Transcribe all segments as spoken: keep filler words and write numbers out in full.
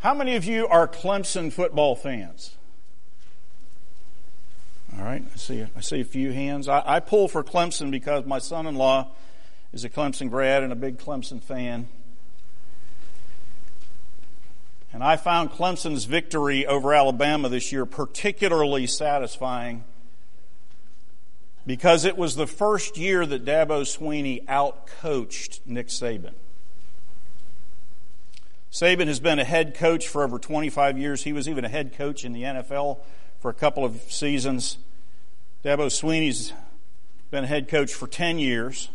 How many of you are Clemson football fans? All right, I see, I see a few hands. I, I pull for Clemson because my son-in-law is a Clemson grad and a big Clemson fan. And I found Clemson's victory over Alabama this year particularly satisfying because it was the first year that Dabo Swinney out-coached Nick Saban. Saban has been a head coach for over twenty-five years. He was even a head coach in the N F L for a couple of seasons. Dabo Swinney's been a head coach for ten years.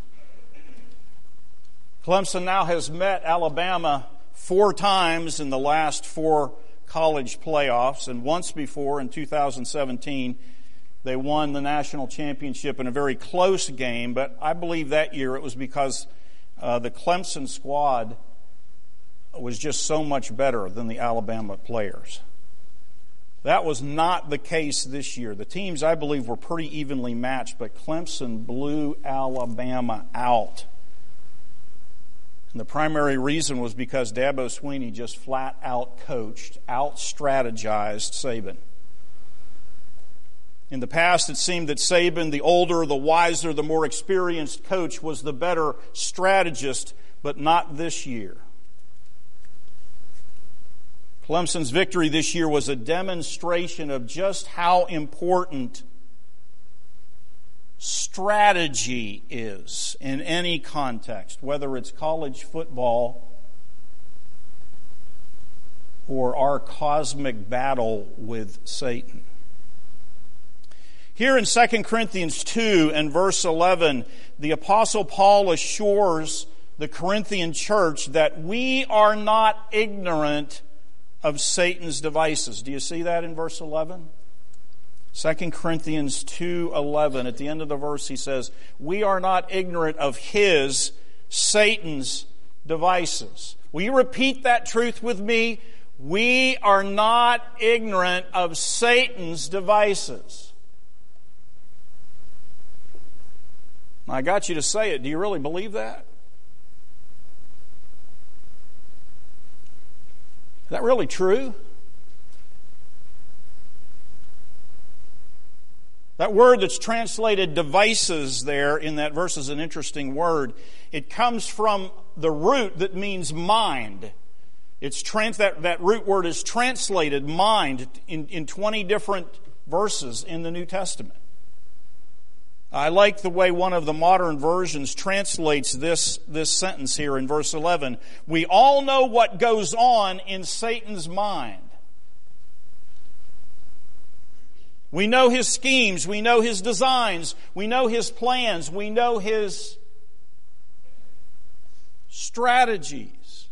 Clemson now has met Alabama four times in the last four college playoffs, and once before in two thousand seventeen they won the national championship in a very close game, but I believe that year it was because uh, the Clemson squad was just so much better than the Alabama players. That was not the case this year. The teams, I believe, were pretty evenly matched, but Clemson blew Alabama out. And the primary reason was because Dabo Swinney just flat out coached, out strategized Saban. In the past, it seemed that Saban, the older, the wiser, the more experienced coach, was the better strategist, but not this year. Clemson's victory this year was a demonstration of just how important strategy is in any context, whether it's college football or our cosmic battle with Satan. Here in Second Corinthians two and verse eleven, the Apostle Paul assures the Corinthian church that we are not ignorant of Satan's devices. Do you see that in verse eleven? Second Corinthians two eleven, at the end of the verse he says, we are not ignorant of his, Satan's devices. Will you repeat that truth with me? We are not ignorant of Satan's devices. I got you to say it. Do you really believe that? Is that really true? That word that's translated devices there in that verse is an interesting word. It comes from the root that means mind. It's trans, that, that root word is translated mind in, in twenty different verses in the New Testament. I like the way one of the modern versions translates this, this sentence here in verse eleven. We all know what goes on in Satan's mind. We know his schemes. We know his designs. We know his plans. We know his strategies.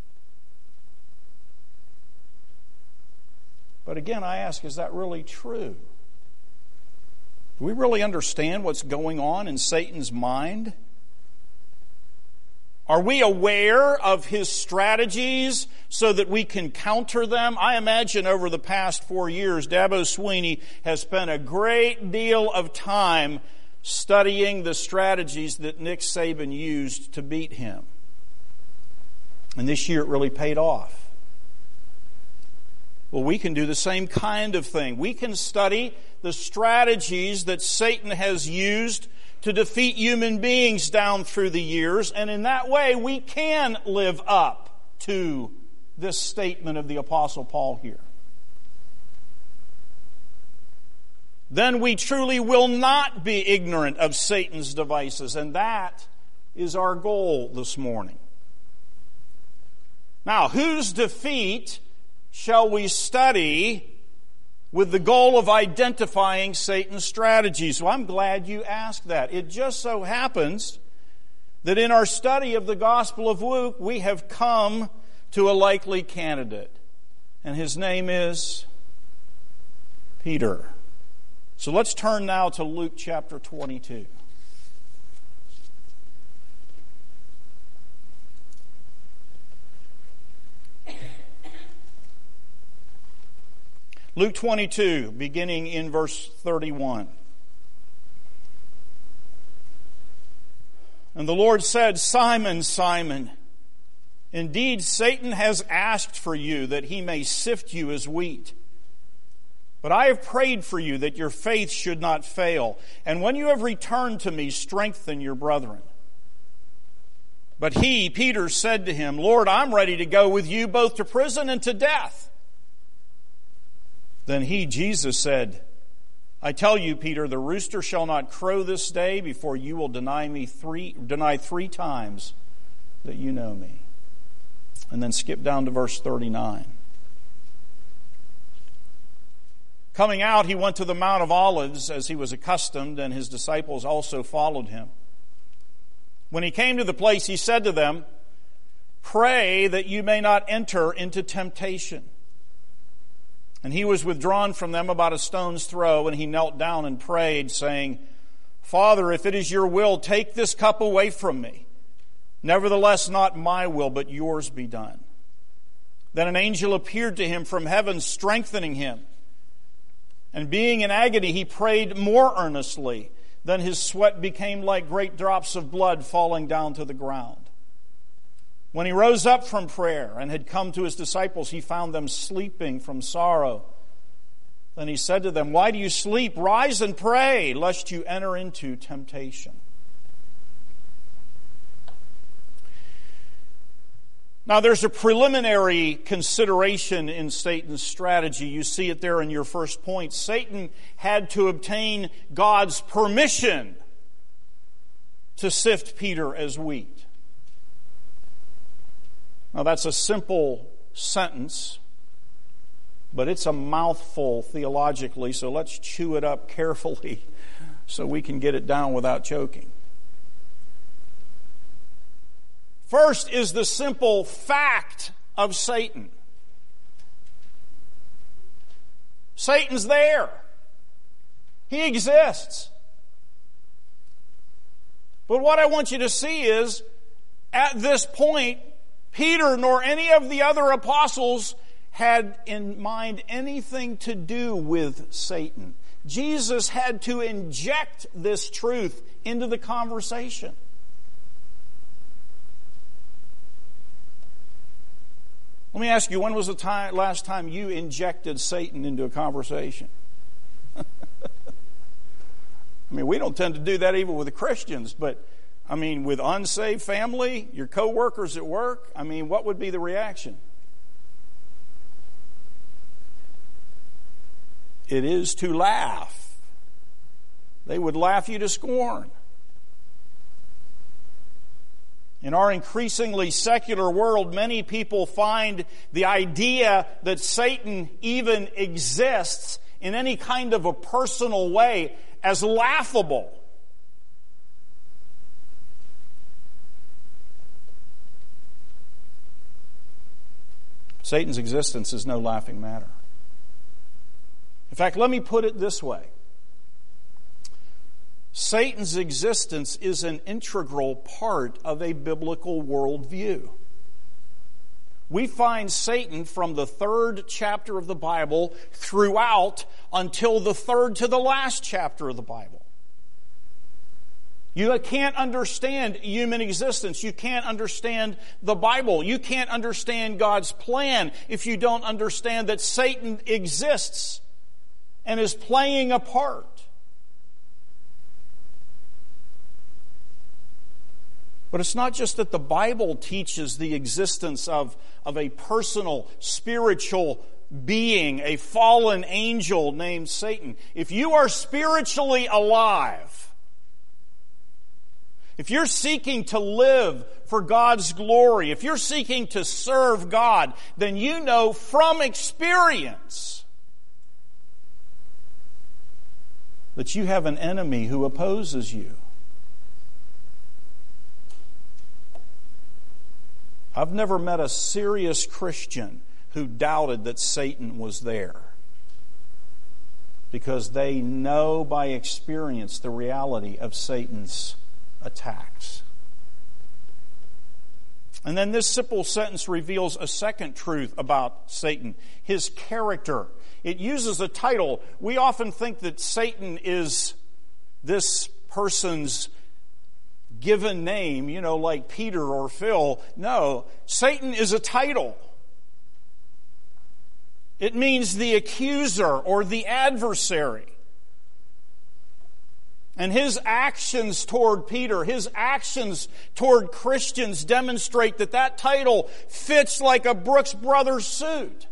But again, I ask, is that really true? Do we really understand what's going on in Satan's mind? Are we aware of his strategies so that we can counter them? I imagine over the past four years, Dabo Swinney has spent a great deal of time studying the strategies that Nick Saban used to beat him. And this year it really paid off. Well, we can do the same kind of thing. We can study the strategies that Satan has used to defeat human beings down through the years, and in that way we can live up to this statement of the Apostle Paul here. Then we truly will not be ignorant of Satan's devices, and that is our goal this morning. Now, whose defeat shall we study with the goal of identifying Satan's strategies? Well, I'm glad you asked that. It just so happens that in our study of the Gospel of Luke, we have come to a likely candidate. And his name is Peter. So let's turn now to Luke chapter twenty-two. Luke twenty-two, beginning in verse thirty-one. And the Lord said, Simon, Simon, Indeed, Satan has asked for you that he may sift you as wheat. But I have prayed for you that your faith should not fail. And when you have returned to me, strengthen your brethren. But he, Peter, said to him, Lord, I'm ready to go with you both to prison and to death. Then he, Jesus, said, I tell you, Peter, the rooster shall not crow this day before you will deny me three, deny three times that you know me. And then skip down to verse thirty-nine. Coming out, he went to the Mount of Olives as he was accustomed, and his disciples also followed him. When he came to the place, he said to them, Pray that you may not enter into temptation. And he was withdrawn from them about a stone's throw, and he knelt down and prayed, saying, Father, if it is your will, take this cup away from me. Nevertheless, not my will, but yours be done. Then an angel appeared to him from heaven, strengthening him. And being in agony, he prayed more earnestly. Then his sweat became like great drops of blood falling down to the ground. When he rose up from prayer and had come to his disciples, he found them sleeping from sorrow. Then he said to them, Why do you sleep? Rise and pray, lest you enter into temptation. Now, there's a preliminary consideration in Satan's strategy. You see it there in your first point. Satan had to obtain God's permission to sift Peter as wheat. Now, that's a simple sentence, but it's a mouthful theologically, so let's chew it up carefully so we can get it down without choking. First is the simple fact of Satan. Satan's there. He exists. But what I want you to see is, at this point, Peter nor any of the other apostles had in mind anything to do with Satan. Jesus had to inject this truth into the conversation. Let me ask you, when was the time, last time you injected Satan into a conversation? I mean, we don't tend to do that even with the Christians, but I mean, with unsaved family, your co-workers at work, I mean, what would be the reaction? It is to laugh. They would laugh you to scorn. In our increasingly secular world, many people find the idea that Satan even exists in any kind of a personal way as laughable. Satan's existence is no laughing matter. In fact, let me put it this way. Satan's existence is an integral part of a biblical worldview. We find Satan from the third chapter of the Bible throughout until the third to the last chapter of the Bible. You can't understand human existence. You can't understand the Bible. You can't understand God's plan if you don't understand that Satan exists and is playing a part. But it's not just that the Bible teaches the existence of, of a personal, spiritual being, a fallen angel named Satan. If you are spiritually alive, if you're seeking to live for God's glory, if you're seeking to serve God, then you know from experience that you have an enemy who opposes you. I've never met a serious Christian who doubted that Satan was there, because they know by experience the reality of Satan's attacks. And then this simple sentence reveals a second truth about Satan, his character. It uses a title. We often think that Satan is this person's given name, you know, like Peter or Phil. No, Satan is a title. It means the accuser or the adversary. And his actions toward Peter, his actions toward Christians demonstrate that that title fits like a Brooks Brothers suit.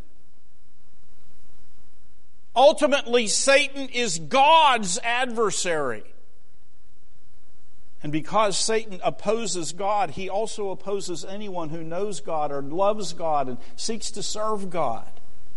Ultimately, Satan is God's adversary. And because Satan opposes God, he also opposes anyone who knows God or loves God and seeks to serve God.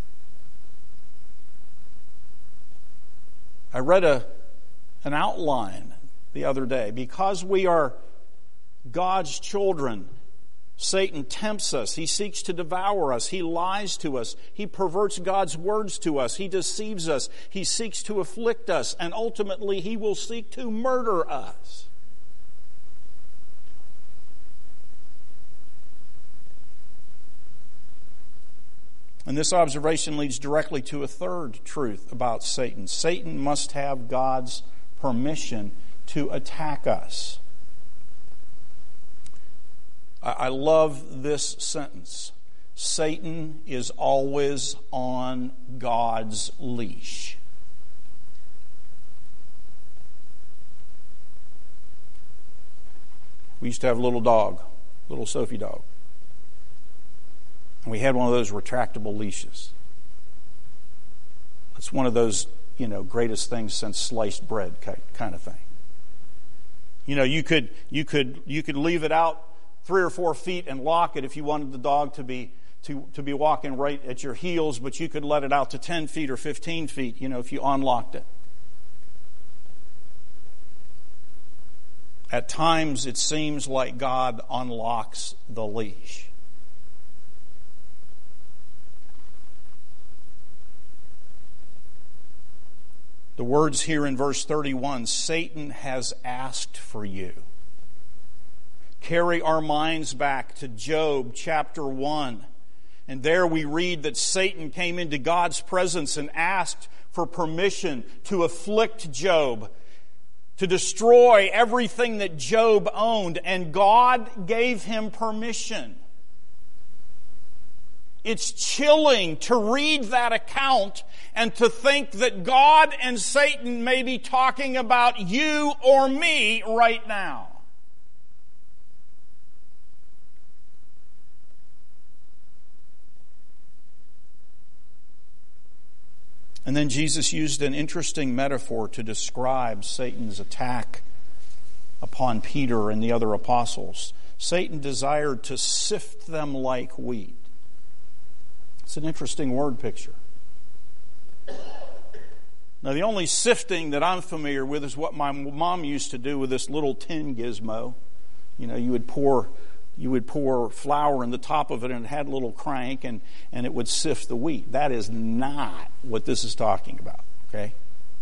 I read a, an outline the other day. Because we are God's children, Satan tempts us. He seeks to devour us. He lies to us. He perverts God's words to us. He deceives us. He seeks to afflict us. And ultimately, he will seek to murder us. And this observation leads directly to a third truth about Satan. Satan must have God's permission to attack us. I love this sentence. Satan is always on God's leash. We used to have a little dog, little Sophie dog. And we had one of those retractable leashes. It's one of those, you know, greatest things since sliced bread kind of thing. You know, you could you could you could leave it out three or four feet and lock it if you wanted the dog to be to, to be walking right at your heels, but you could let it out to ten feet or fifteen feet, you know, if you unlocked it. At times it seems like God unlocks the leash. The words here in verse thirty-one, Satan has asked for you. Carry our minds back to Job chapter one. And there we read that Satan came into God's presence and asked for permission to afflict Job, to destroy everything that Job owned. And God gave him permission. It's chilling to read that account and to think that God and Satan may be talking about you or me right now. And then Jesus used an interesting metaphor to describe Satan's attack upon Peter and the other apostles. Satan desired to sift them like wheat. It's an interesting word picture. Now, the only sifting that I'm familiar with is what my mom used to do with this little tin gizmo. You know, you would pour you would pour flour in the top of it, and it had a little crank, and, and it would sift the wheat. That is not what this is talking about, okay?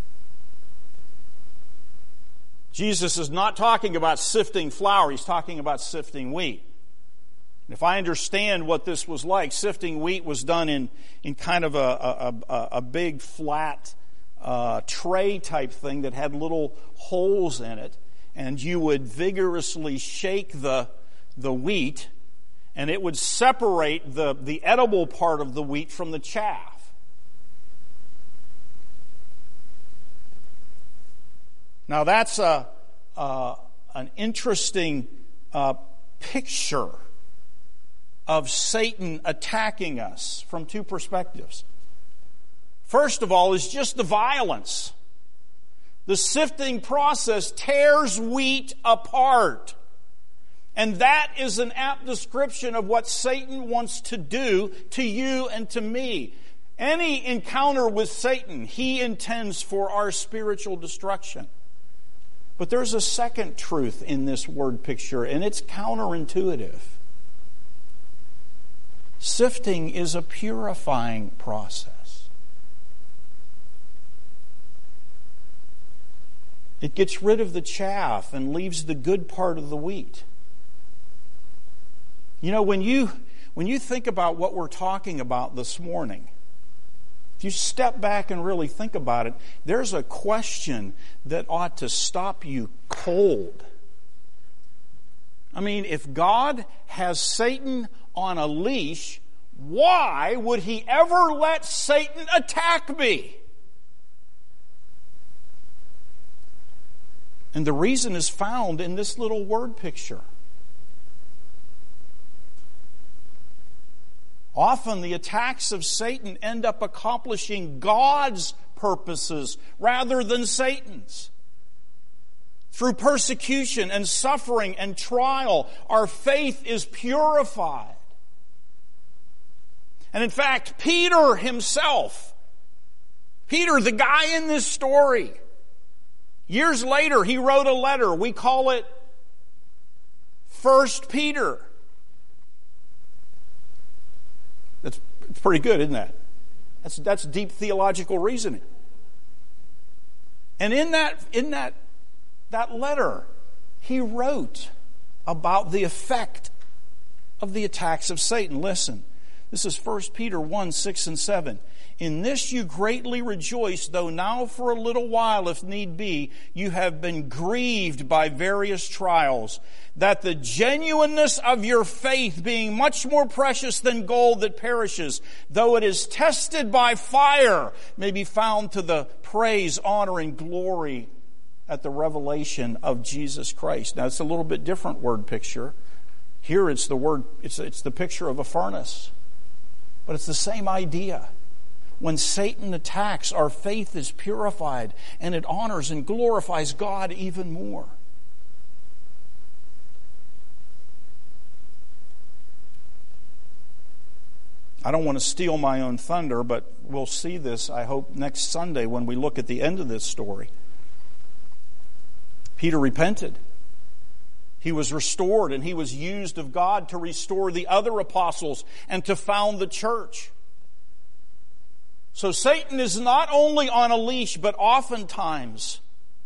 Jesus is not talking about sifting flour. He's talking about sifting wheat. If I understand what this was like, sifting wheat was done in, in kind of a, a, a, a big flat uh, tray type thing that had little holes in it, and you would vigorously shake the, the wheat, and it would separate the, the edible part of the wheat from the chaff. Now that's a, uh, an interesting uh, picture of Satan attacking us from two perspectives. First of all is just the violence. The sifting process tears wheat apart. And that is an apt description of what Satan wants to do to you and to me. Any encounter with Satan, he intends for our spiritual destruction. But there's a second truth in this word picture, and it's counterintuitive. Sifting is a purifying process. It gets rid of the chaff and leaves the good part of the wheat. You know, when you when you think about what we're talking about this morning, if you step back and really think about it, there's a question that ought to stop you cold. I mean, if God has Satan on a leash, why would He ever let Satan attack me? And the reason is found in this little word picture. Often the attacks of Satan end up accomplishing God's purposes rather than Satan's. Through persecution and suffering and trial, our faith is purified. And in fact, Peter himself, Peter, the guy in this story, years later, he wrote a letter. We call it First Peter. That's pretty good, isn't that? That's, that's deep theological reasoning. And in that, in that, that letter, he wrote about the effect of the attacks of Satan. Listen, this is First Peter one, six and seven. In this you greatly rejoice, though now for a little while, if need be, you have been grieved by various trials, that the genuineness of your faith, being much more precious than gold that perishes, though it is tested by fire, may be found to the praise, honor, and glory at the revelation of Jesus Christ. Now, it's a little bit different word picture. Here it's the word, it's, it's the picture of a furnace. But it's the same idea. When Satan attacks, our faith is purified and it honors and glorifies God even more. I don't want to steal my own thunder, but we'll see this, I hope, next Sunday when we look at the end of this story. Peter repented. He was restored, and he was used of God to restore the other apostles and to found the church. So Satan is not only on a leash, but oftentimes,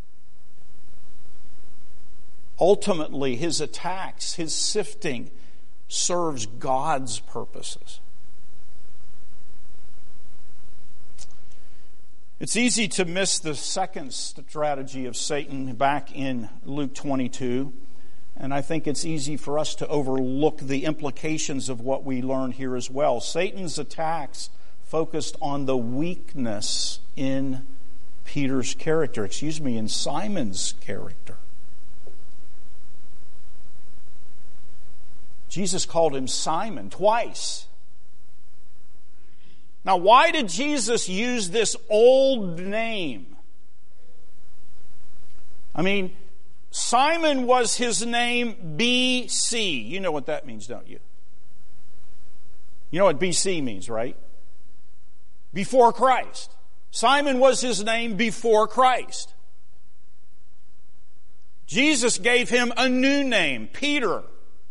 ultimately, his attacks, his sifting, serves God's purposes. It's easy to miss the second strategy of Satan back in Luke twenty-two. And I think it's easy for us to overlook the implications of what we learn here as well. Satan's attacks focused on the weakness in Peter's character, excuse me, in Simon's character. Jesus called him Simon twice. Now, why did Jesus use this old name? I mean, Simon was his name B C. You know what that means, don't you? You know what B C means, right? Before Christ. Simon was his name before Christ. Jesus gave him a new name, Peter.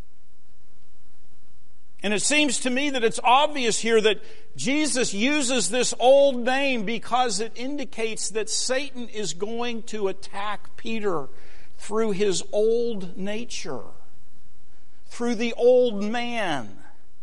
And it seems to me that it's obvious here that Jesus uses this old name because it indicates that Satan is going to attack Peter through his old nature, through the old man.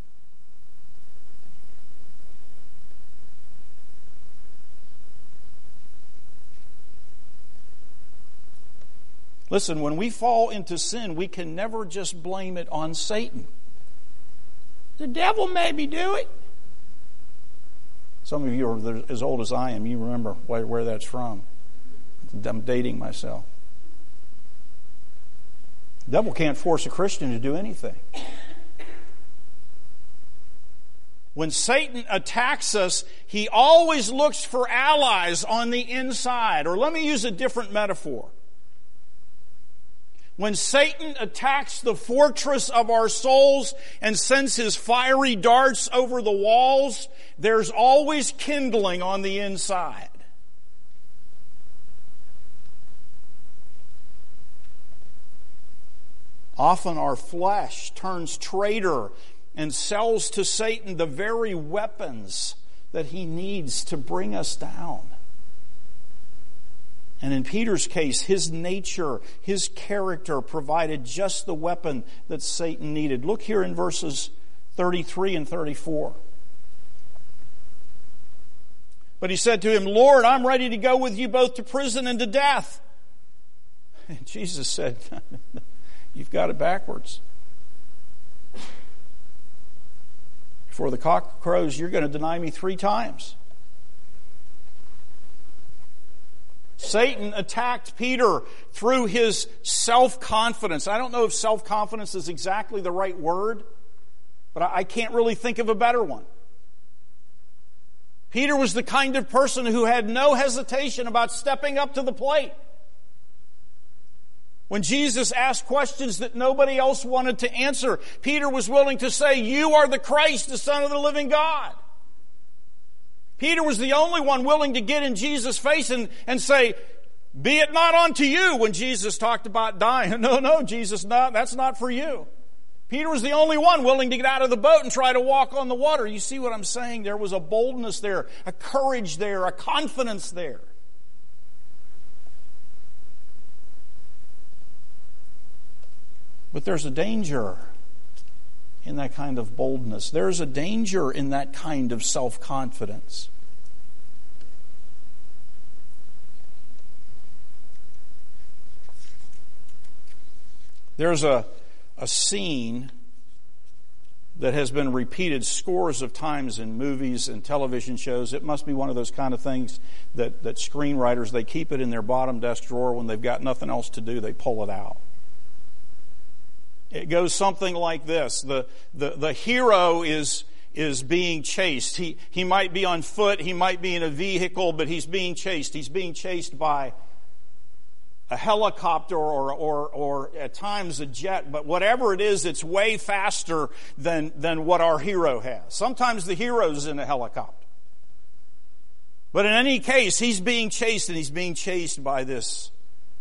Listen, when we fall into sin, we can never just blame it on Satan. The devil made me do it. Some of you are as old as I am. You remember where, where that's from. I'm dating myself. The devil can't force a Christian to do anything. When Satan attacks us, he always looks for allies on the inside. Or let me use a different metaphor. When Satan attacks the fortress of our souls and sends his fiery darts over the walls, there's always kindling on the inside. Often our flesh turns traitor and sells to Satan the very weapons that he needs to bring us down. And in Peter's case, his nature, his character provided just the weapon that Satan needed. Look here in verses thirty-three and thirty-four. But he said to him, Lord, I'm ready to go with you both to prison and to death. And Jesus said, You've got it backwards. Before the cock crows, you're going to deny me three times. Satan attacked Peter through his self-confidence. I don't know if self-confidence is exactly the right word, but I can't really think of a better one. Peter was the kind of person who had no hesitation about stepping up to the plate. When Jesus asked questions that nobody else wanted to answer, Peter was willing to say, "You are the Christ, the Son of the living God." Peter was the only one willing to get in Jesus' face and, and say, "Be it not unto you," when Jesus talked about dying. No, no, Jesus, no, that's not for you. Peter was the only one willing to get out of the boat and try to walk on the water. You see what I'm saying? There was a boldness there, a courage there, a confidence there. But there's a danger in that kind of boldness. There's a danger in that kind of self-confidence. There's a, a scene that has been repeated scores of times in movies and television shows. It must be one of those kind of things that, that screenwriters, they keep it in their bottom desk drawer. When they've got nothing else to do, they pull it out. It goes something like this. The, the, the hero is, is being chased. He, he might be on foot, he might be in a vehicle, but he's being chased. He's being chased by a helicopter or, or, or at times a jet, but whatever it is, it's way faster than, than what our hero has. Sometimes the hero's in a helicopter. But in any case, he's being chased, and he's being chased by this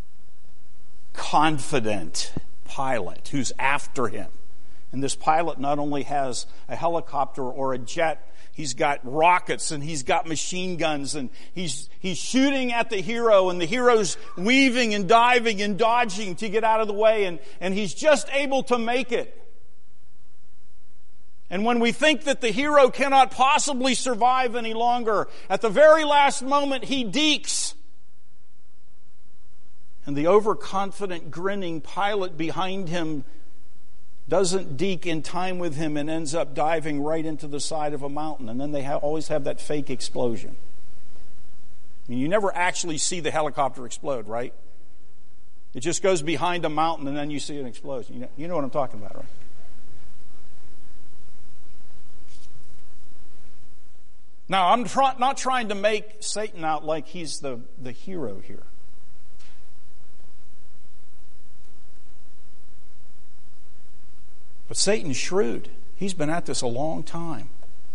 confident pilot who's after him. And this pilot not only has a helicopter or a jet, he's got rockets and he's got machine guns, and he's he's shooting at the hero, and the hero's weaving and diving and dodging to get out of the way, and, and he's just able to make it. And when we think that the hero cannot possibly survive any longer, at the very last moment he dekes. And the overconfident, grinning pilot behind him doesn't deke in time with him and ends up diving right into the side of a mountain. And then they have, always have that fake explosion. I mean, you never actually see the helicopter explode, right? It just goes behind a mountain and then you see an explosion. You know, you know what I'm talking about, right? Now, I'm try, not trying to make Satan out like he's the, the hero here. But Satan's shrewd. He's been at this a long time.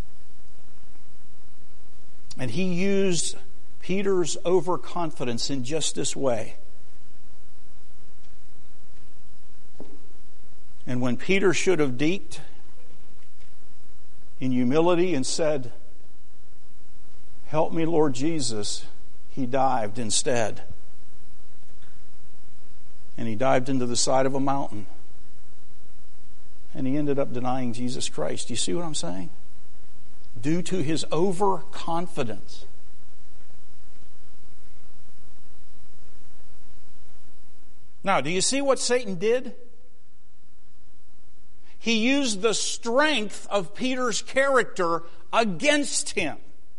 And he used Peter's overconfidence in just this way. And when Peter should have deked in humility and said, "Help me, Lord Jesus," he dived instead. And he dived into the side of a mountain. And he ended up denying Jesus Christ. Do you see what I'm saying? Due to his overconfidence. Now, do you see what Satan did? He used the strength of Peter's character against him.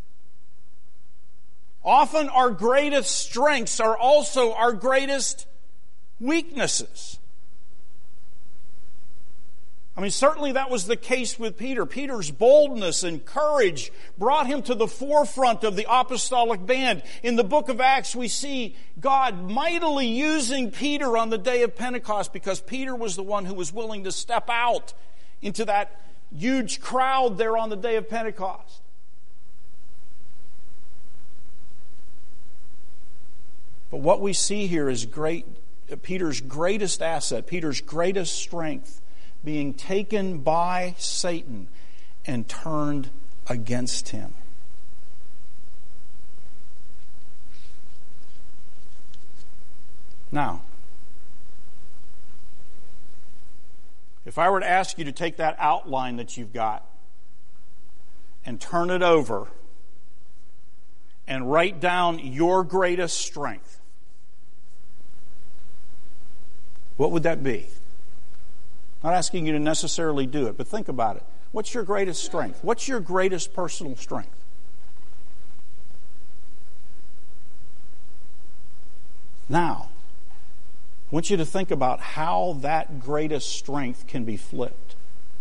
Often our greatest strengths are also our greatest weaknesses. I mean, certainly that was the case with Peter. Peter's boldness and courage brought him to the forefront of the apostolic band. In the book of Acts, we see God mightily using Peter on the day of Pentecost because Peter was the one who was willing to step out into that huge crowd there on the day of Pentecost. But what we see here is great, Peter's greatest asset, Peter's greatest strength, being taken by Satan and turned against him. Now, if I were to ask you to take that outline that you've got and turn it over and write down your greatest strength, what would that be? I'm not asking you to necessarily do it, but think about it. What's your greatest strength? What's your greatest personal strength? Now, I want you to think about how that greatest strength can be flipped.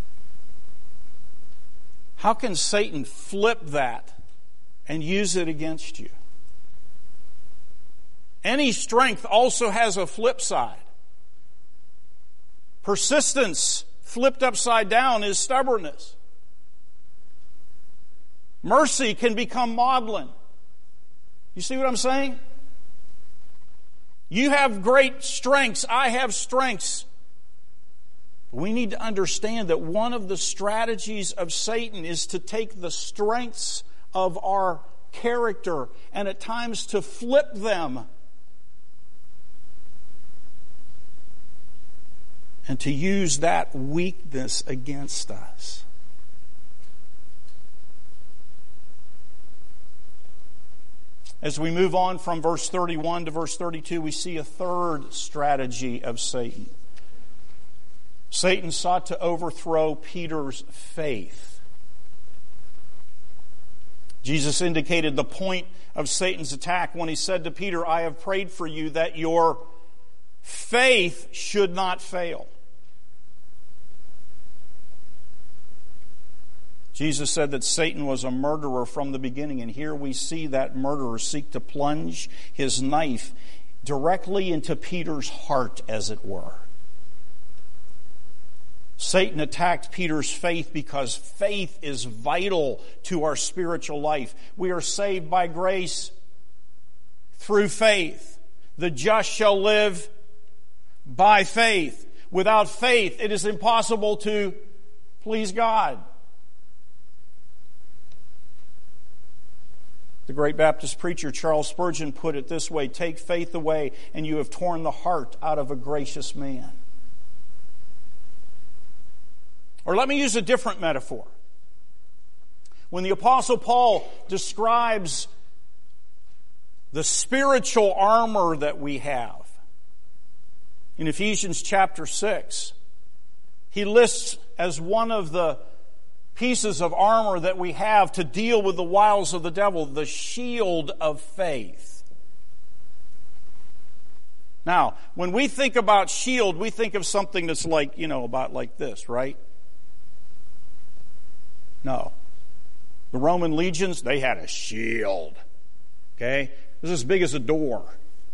How can Satan flip that and use it against you? Any strength also has a flip side. Persistence flipped upside down is stubbornness. Mercy can become maudlin. You see what I'm saying? You have great strengths. I have strengths. We need to understand that one of the strategies of Satan is to take the strengths of our character and at times to flip them and to use that weakness against us. As we move on from verse thirty-one to verse thirty-two, we see a third strategy of Satan. Satan sought to overthrow Peter's faith. Jesus indicated the point of Satan's attack when he said to Peter, I have prayed for you that your faith should not fail. Jesus said that Satan was a murderer from the beginning, and here we see that murderer seek to plunge his knife directly into Peter's heart, as it were. Satan attacked Peter's faith because faith is vital to our spiritual life. We are saved by grace through faith. The just shall live by faith. Without faith, it is impossible to please God. The great Baptist preacher Charles Spurgeon put it this way, take faith away and you have torn the heart out of a gracious man. Or let me use a different metaphor. When the Apostle Paul describes the spiritual armor that we have in Ephesians chapter six, he lists as one of the pieces of armor that we have to deal with the wiles of the devil, the shield of faith. Now, when we think about shield, we think of something that's like, you know, about like this, right? No. The Roman legions, they had a shield. Okay? It was as big as a door.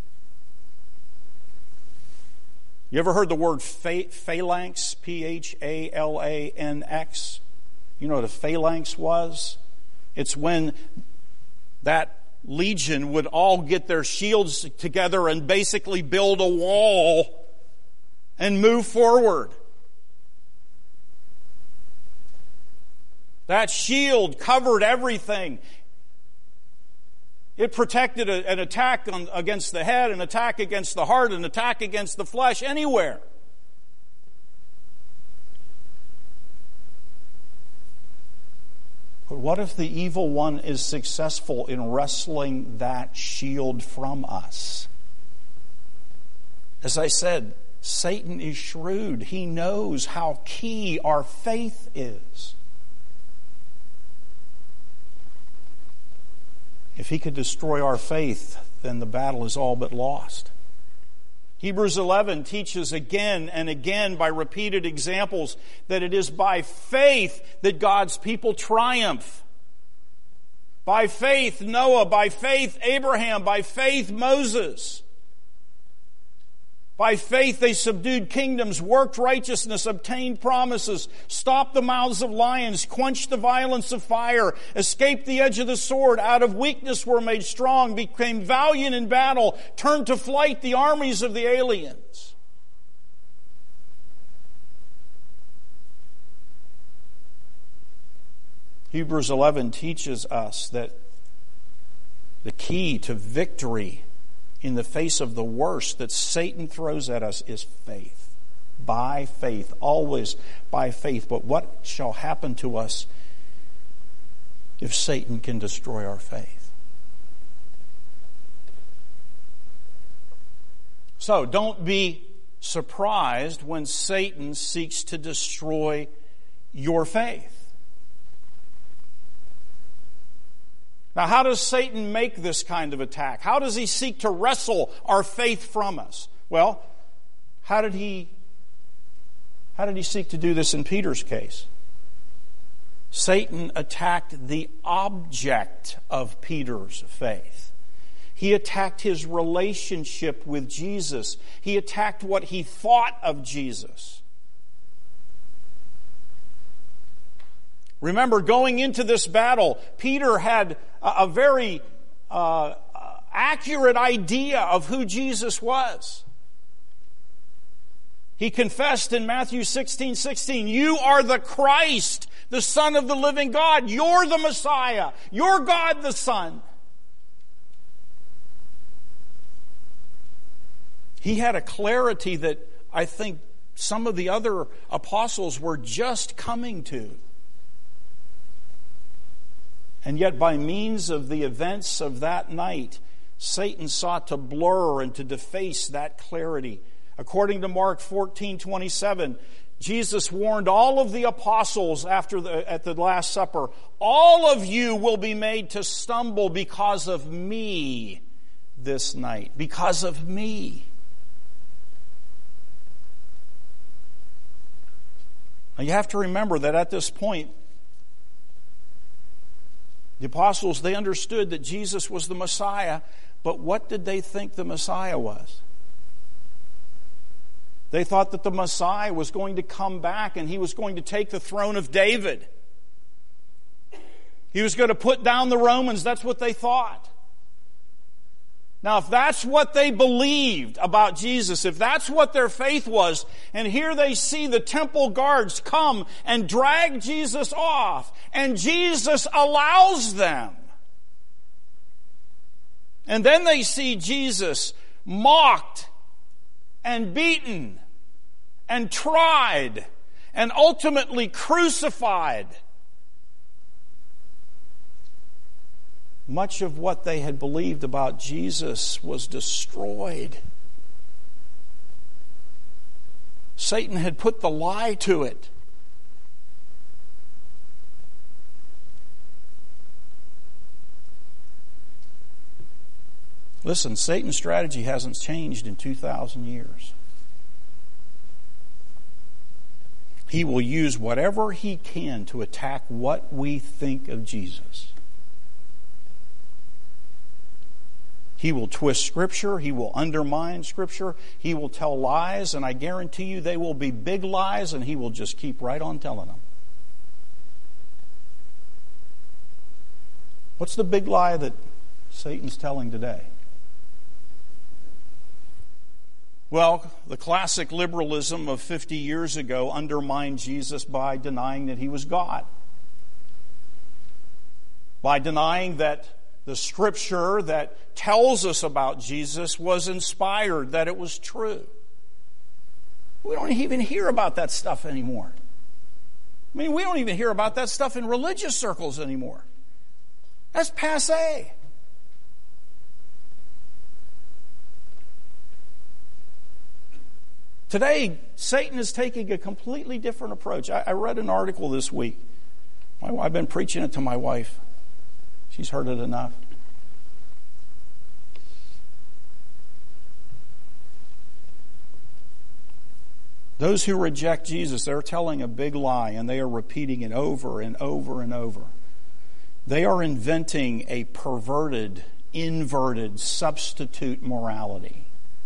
You ever heard the word phalanx? P H A L A N X? You know what a phalanx was? It's when that legion would all get their shields together and basically build a wall and move forward. That shield covered everything. It protected a, an attack on, against the head, an attack against the heart, an attack against the flesh, anywhere. But what if the evil one is successful in wresting that shield from us? As I said, Satan is shrewd. He knows how key our faith is. If he could destroy our faith, then the battle is all but lost. Hebrews eleven teaches again and again by repeated examples that it is by faith that God's people triumph. By faith Noah, by faith Abraham, by faith Moses. By faith they subdued kingdoms, worked righteousness, obtained promises, stopped the mouths of lions, quenched the violence of fire, escaped the edge of the sword, out of weakness were made strong, became valiant in battle, turned to flight the armies of the aliens. Hebrews eleven teaches us that the key to victory in the face of the worst that Satan throws at us is faith. By faith. Always by faith. But what shall happen to us if Satan can destroy our faith? So, don't be surprised when Satan seeks to destroy your faith. Now, how does Satan make this kind of attack? How does he seek to wrestle our faith from us? Well, how did he, how did he seek to do this in Peter's case? Satan attacked the object of Peter's faith. He attacked his relationship with Jesus. He attacked what he thought of Jesus. Remember, going into this battle, Peter had a, a very uh, accurate idea of who Jesus was. He confessed in Matthew sixteen sixteen, "You are the Christ, the Son of the living God. You're the Messiah. You're God the Son." He had a clarity that I think some of the other apostles were just coming to. And yet, by means of the events of that night, Satan sought to blur and to deface that clarity. According to Mark fourteen twenty-seven, Jesus warned all of the apostles after the, at the Last Supper, "All of you will be made to stumble because of me this night." Because of me. Now you have to remember that at this point, the apostles, they understood that Jesus was the Messiah, but what did they think the Messiah was? They thought that the Messiah was going to come back and he was going to take the throne of David. He was going to put down the Romans. That's what they thought. Now, if that's what they believed about Jesus, if that's what their faith was, and here they see the temple guards come and drag Jesus off, and Jesus allows them. And then they see Jesus mocked and beaten and tried and ultimately crucified. Much of what they had believed about Jesus was destroyed. Satan had put the lie to it. Listen, Satan's strategy hasn't changed in two thousand years. He will use whatever he can to attack what we think of Jesus. He will twist Scripture. He will undermine Scripture. He will tell lies, and I guarantee you they will be big lies, and he will just keep right on telling them. What's the big lie that Satan's telling today? Well, the classic liberalism of fifty years ago undermined Jesus by denying that he was God. By denying that the Scripture that tells us about Jesus was inspired, that it was true. We don't even hear about that stuff anymore. I mean, we don't even hear about that stuff in religious circles anymore. That's passé. Today, Satan is taking a completely different approach. I, I read an article this week. My, I've been preaching it to my wife. She's heard it enough. Those who reject Jesus, they're telling a big lie, and they are repeating it over and over and over. They are inventing a perverted, inverted, substitute morality.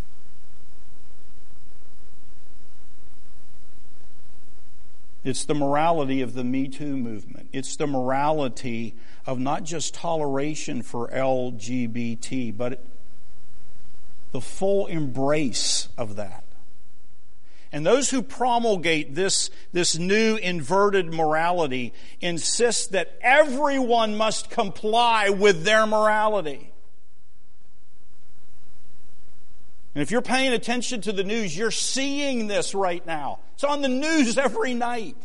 It's the morality of the Me Too movement. It's the morality of not just toleration for L G B T, but the full embrace of that. And those who promulgate this, this new inverted morality insist that everyone must comply with their morality. And if you're paying attention to the news, you're seeing this right now. It's on the news every night.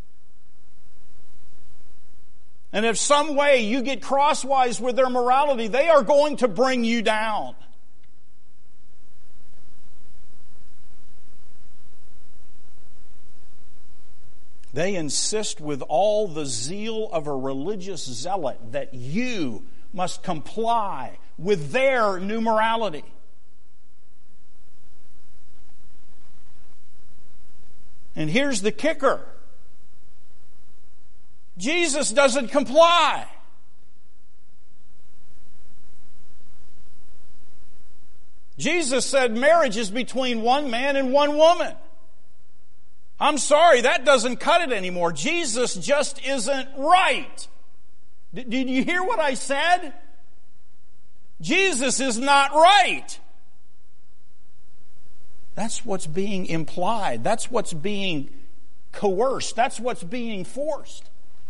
And if some way you get crosswise with their morality, they are going to bring you down. They insist with all the zeal of a religious zealot that you must comply with their new morality. And here's the kicker. Jesus doesn't comply. Jesus said marriage is between one man and one woman. I'm sorry, that doesn't cut it anymore. Jesus just isn't right. Did, did you hear what I said? Jesus is not right. That's what's being implied. That's what's being coerced. That's what's being forced.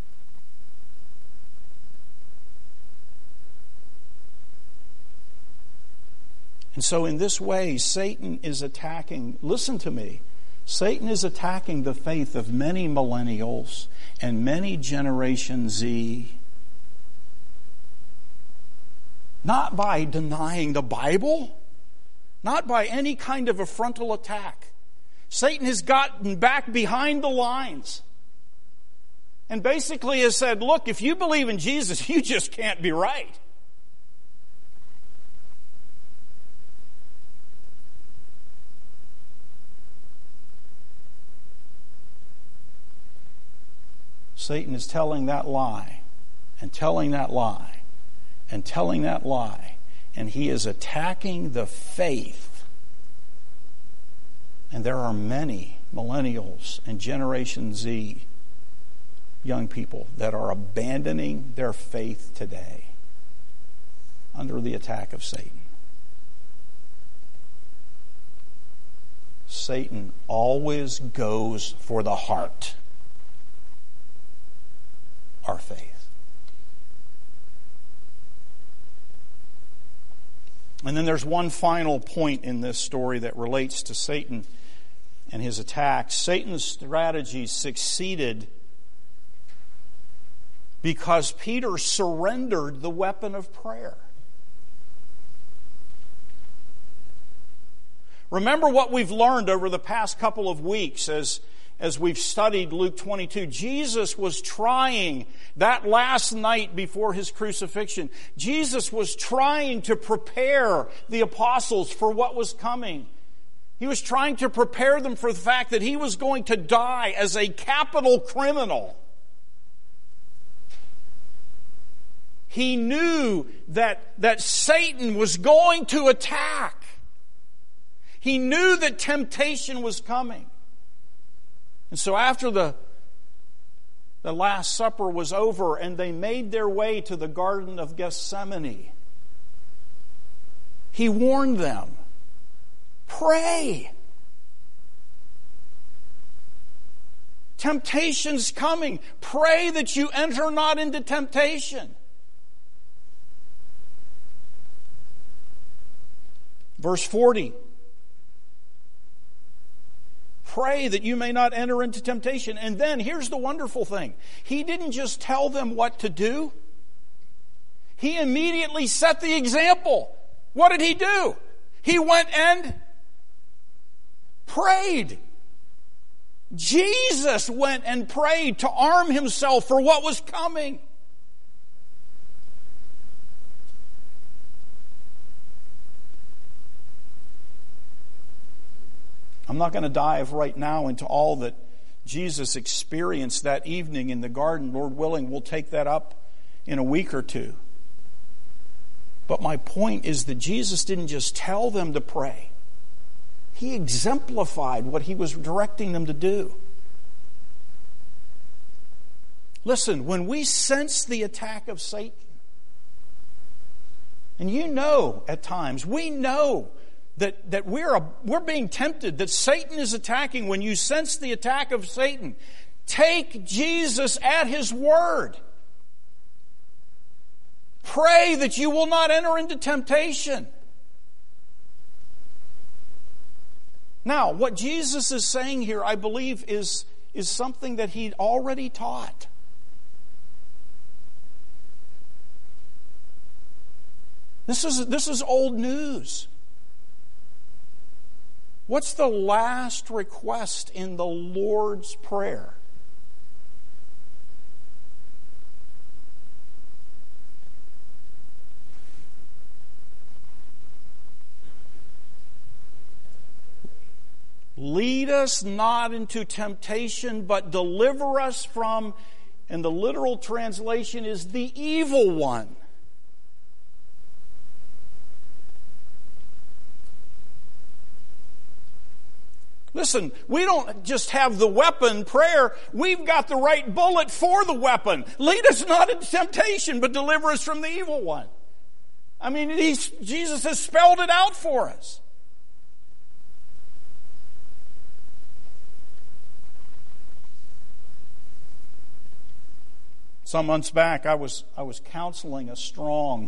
And so in this way, Satan is attacking, listen to me, Satan is attacking the faith of many millennials and many Generation Z. Not by denying the Bible, not by any kind of a frontal attack. Satan has gotten back behind the lines and basically has said, look, if you believe in Jesus, you just can't be right. Satan is telling that lie, and telling that lie, and telling that lie, and he is attacking the faith. And there are many millennials and Generation Z young people that are abandoning their faith today under the attack of Satan. Satan always goes for the heart. Our faith. And then there's one final point in this story that relates to Satan and his attacks. Satan's strategy succeeded because Peter surrendered the weapon of prayer. Remember what we've learned over the past couple of weeks as As we've studied Luke twenty-two, Jesus was trying that last night before his crucifixion. Jesus was trying to prepare the apostles for what was coming. He was trying to prepare them for the fact that he was going to die as a capital criminal. He knew that, that Satan was going to attack. He knew that temptation was coming. And so after the, the Last Supper was over and they made their way to the Garden of Gethsemane, he warned them, pray. Temptation's coming. Pray that you enter not into temptation. Verse forty. Pray that you may not enter into temptation. And then, here's the wonderful thing. He didn't just tell them what to do. He immediately set the example. What did he do? He went and prayed. Jesus went and prayed to arm himself for what was coming. I'm not going to dive right now into all that Jesus experienced that evening in the garden. Lord willing, we'll take that up in a week or two. But my point is that Jesus didn't just tell them to pray. He exemplified what he was directing them to do. Listen, when we sense the attack of Satan, and you know at times, we know That, that we're, a, we're being tempted, that Satan is attacking. When you sense the attack of Satan, take Jesus at his word. Pray that you will not enter into temptation. Now, what Jesus is saying here, I believe, is, is something that he'd already taught. This is, this is old news. What's the last request in the Lord's Prayer? Lead us not into temptation, but deliver us from, and the literal translation is the evil one. Listen, we don't just have the weapon, prayer. We've got the right bullet for the weapon. Lead us not into temptation, but deliver us from the evil one. I mean, he's, Jesus has spelled it out for us. Some months back, I was I was counseling a strong,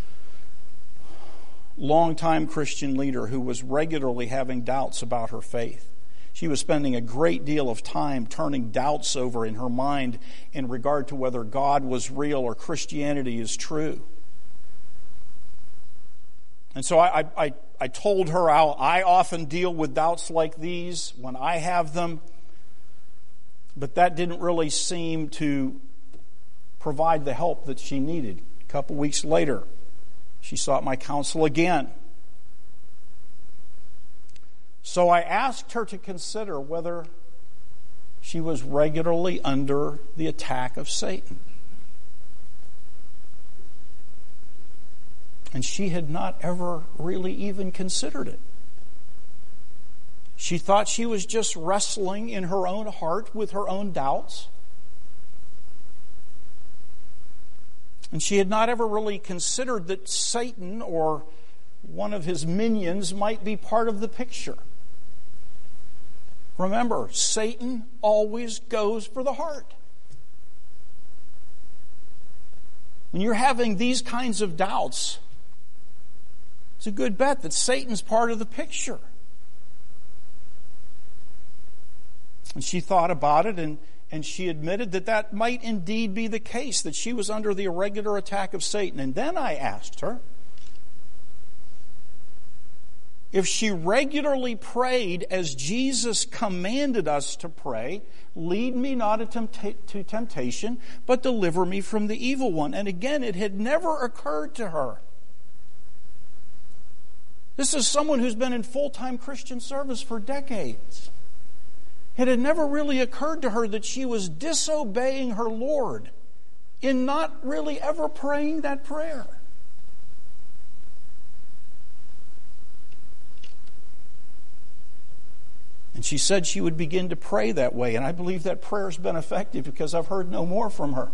longtime Christian leader who was regularly having doubts about her faith. She was spending a great deal of time turning doubts over in her mind in regard to whether God was real or Christianity is true. And so I, I, I told her how I often deal with doubts like these when I have them, but that didn't really seem to provide the help that she needed. A couple weeks later, she sought my counsel again. So I asked her to consider whether she was regularly under the attack of Satan. And she had not ever really even considered it. She thought she was just wrestling in her own heart with her own doubts. And she had not ever really considered that Satan or one of his minions might be part of the picture. Remember, Satan always goes for the heart. When you're having these kinds of doubts, it's a good bet that Satan's part of the picture. And she thought about it, and, and she admitted that that might indeed be the case, that she was under the irregular attack of Satan. And then I asked her if she regularly prayed as Jesus commanded us to pray, lead me not into temptation, but deliver me from the evil one. And again, it had never occurred to her. This is someone who's been in full-time Christian service for decades. It had never really occurred to her that she was disobeying her Lord in not really ever praying that prayer. And she said she would begin to pray that way, and I believe that prayer has been effective because I've heard no more from her.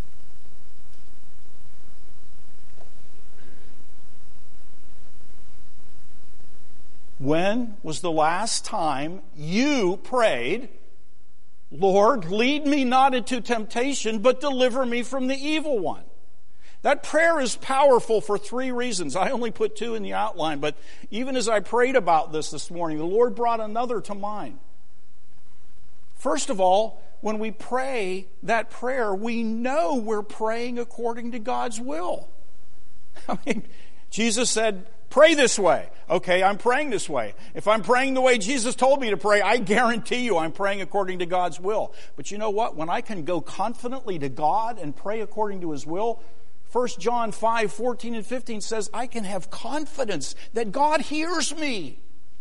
When was the last time you prayed, Lord, lead me not into temptation, but deliver me from the evil one? That prayer is powerful for three reasons. I only put two in the outline, but even as I prayed about this this morning, the Lord brought another to mind. First of all, when we pray that prayer, we know we're praying according to God's will. I mean, Jesus said, pray this way. Okay, I'm praying this way. If I'm praying the way Jesus told me to pray, I guarantee you I'm praying according to God's will. But you know what? When I can go confidently to God and pray according to His will, First John five, fourteen and fifteen says, I can have confidence that God hears me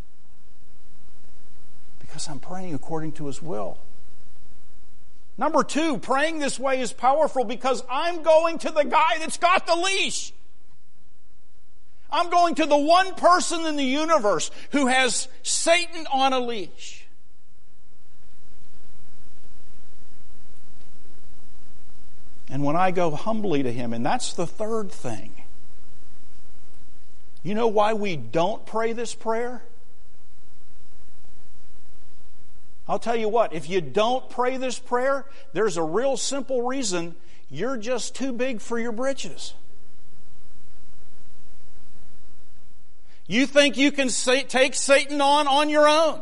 because I'm praying according to His will. Number two, praying this way is powerful because I'm going to the guy that's got the leash. I'm going to the one person in the universe who has Satan on a leash. And when I go humbly to Him, and that's the third thing. You know why we don't pray this prayer? I'll tell you what, if you don't pray this prayer, there's a real simple reason. You're just too big for your britches. You think you can say, take Satan on on your own.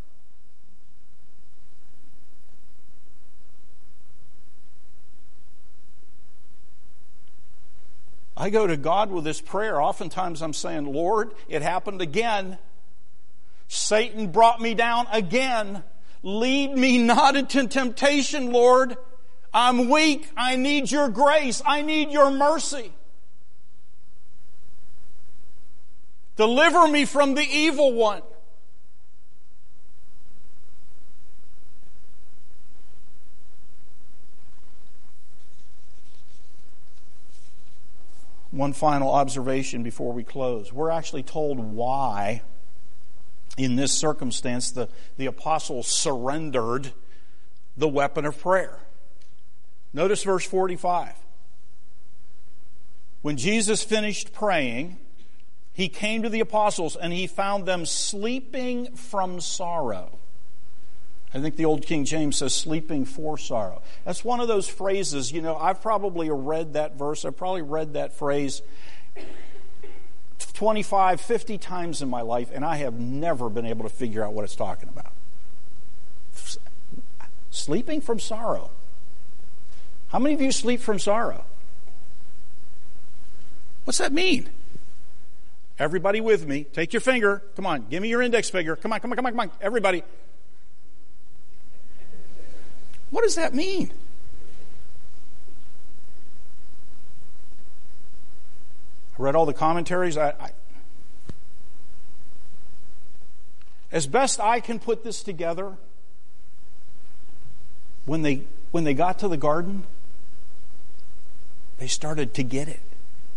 I go to God with this prayer. Oftentimes I'm saying, Lord, it happened again. Satan brought me down again. Lead me not into temptation, Lord. I'm weak. I need your grace. I need your mercy. Deliver me from the evil one. one final observation before we close. We're actually told why, in this circumstance, the, the apostles surrendered the weapon of prayer. Notice verse forty-five. When Jesus finished praying, he came to the apostles and he found them sleeping from sorrow. I think the old King James says sleeping for sorrow. That's one of those phrases, you know, I've probably read that verse, I've probably read that phrase twenty-five, fifty times in my life, and I have never been able to figure out what it's talking about. Sleeping from sorrow. How many of you sleep from sorrow? What's that mean? Everybody with me. Take your finger. Come on. Give me your index finger. Come on, come on, come on, come on. Everybody. What does that mean? I read all the commentaries. I, I, as best I can put this together, when they when they got to the garden, they started to get it.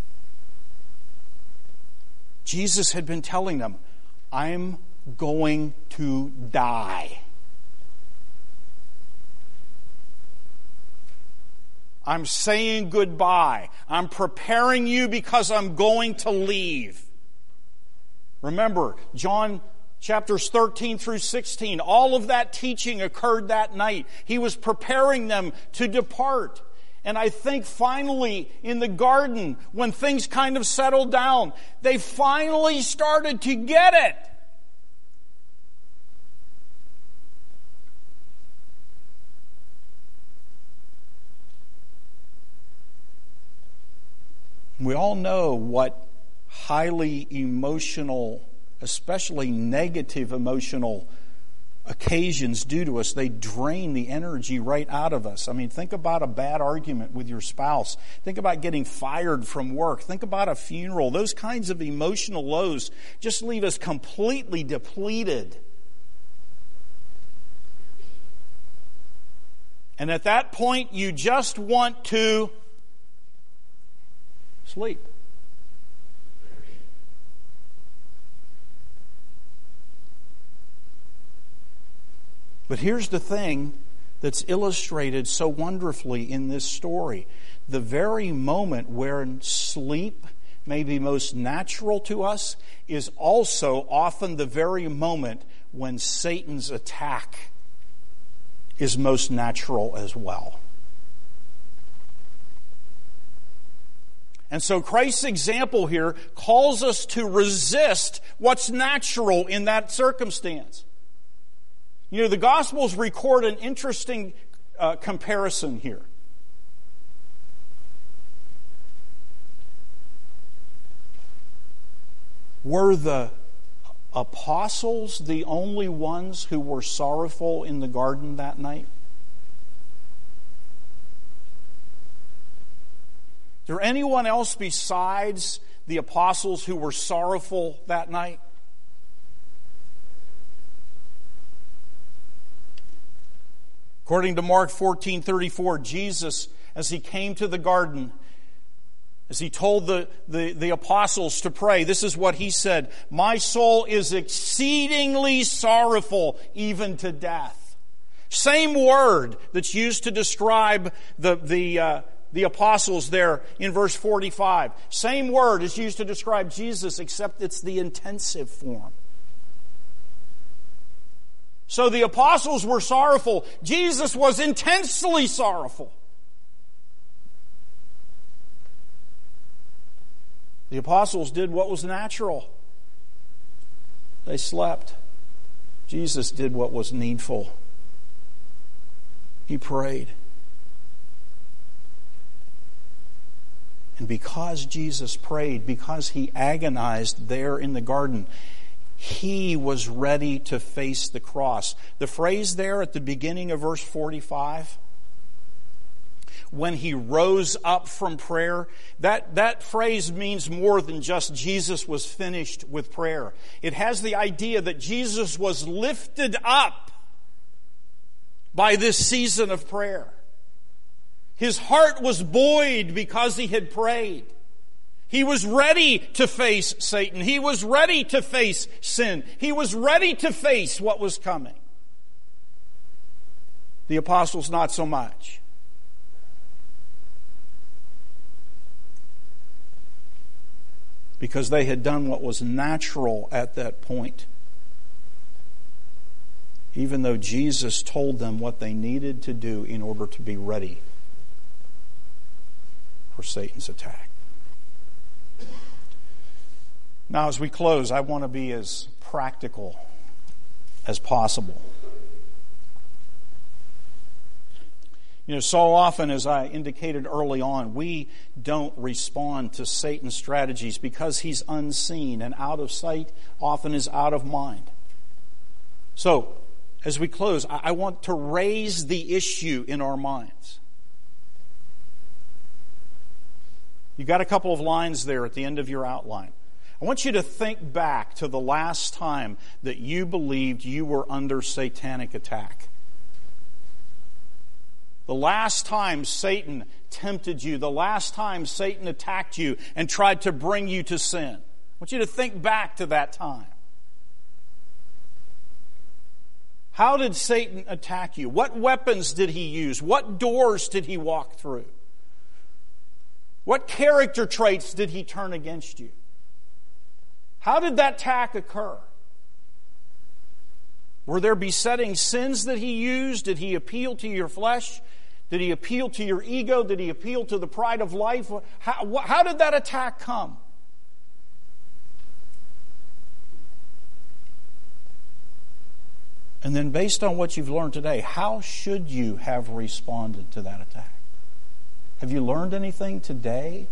Jesus had been telling them, I'm going to die. I'm saying goodbye. I'm preparing you because I'm going to leave. Remember, John chapters thirteen through sixteen, all of that teaching occurred that night. He was preparing them to depart. And I think finally in the garden, when things kind of settled down, they finally started to get it. We all know what highly emotional, especially negative emotional occasions do to us. They drain the energy right out of us. I mean, think about a bad argument with your spouse. Think about getting fired from work. Think about a funeral. Those kinds of emotional lows just leave us completely depleted. And at that point, you just want to sleep. But here's the thing that's illustrated so wonderfully in this story. The very moment where sleep may be most natural to us is also often the very moment when Satan's attack is most natural as well. And so Christ's example here calls us to resist what's natural in that circumstance. You know, the Gospels record an interesting uh, comparison here. Were the apostles the only ones who were sorrowful in the garden that night? Is there anyone else besides the apostles who were sorrowful that night? According to Mark fourteen thirty-four, Jesus, as he came to the garden, as he told the, the, the apostles to pray, this is what he said, "My soul is exceedingly sorrowful, even to death." Same word that's used to describe the, the, uh, the apostles there in verse forty-five. Same word is used to describe Jesus, except it's the intensive form. So the apostles were sorrowful. Jesus was intensely sorrowful. The apostles did what was natural. They slept. Jesus did what was needful. He prayed. And because Jesus prayed, because he agonized there in the garden, he was ready to face the cross. The phrase there at the beginning of verse forty-five, when he rose up from prayer, that, that phrase means more than just Jesus was finished with prayer. It has the idea that Jesus was lifted up by this season of prayer. His heart was buoyed because he had prayed. He was ready to face Satan. He was ready to face sin. He was ready to face what was coming. The apostles, not so much. Because they had done what was natural at that point. Even though Jesus told them what they needed to do in order to be ready for Satan's attack. Now, as we close, I want to be as practical as possible. You know, so often, as I indicated early on, we don't respond to Satan's strategies because he's unseen, and out of sight often is out of mind. So, as we close, I want to raise the issue in our minds. You got a couple of lines there at the end of your outline. I want you to think back to the last time that you believed you were under satanic attack. The last time Satan tempted you, the last time Satan attacked you and tried to bring you to sin. I want you to think back to that time. How did Satan attack you? What weapons did he use? What doors did he walk through? What character traits did he turn against you? How did that attack occur? Were there besetting sins that he used? Did he appeal to your flesh? Did he appeal to your ego? Did he appeal to the pride of life? How, how did that attack come? And then based on what you've learned today, how should you have responded to that attack? Have you learned anything today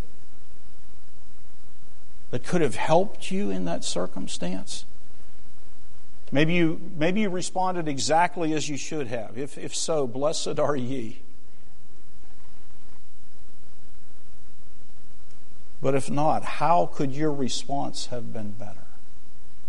that could have helped you in that circumstance? Maybe you, maybe you responded exactly as you should have. If, if so, blessed are ye. But if not, how could your response have been better?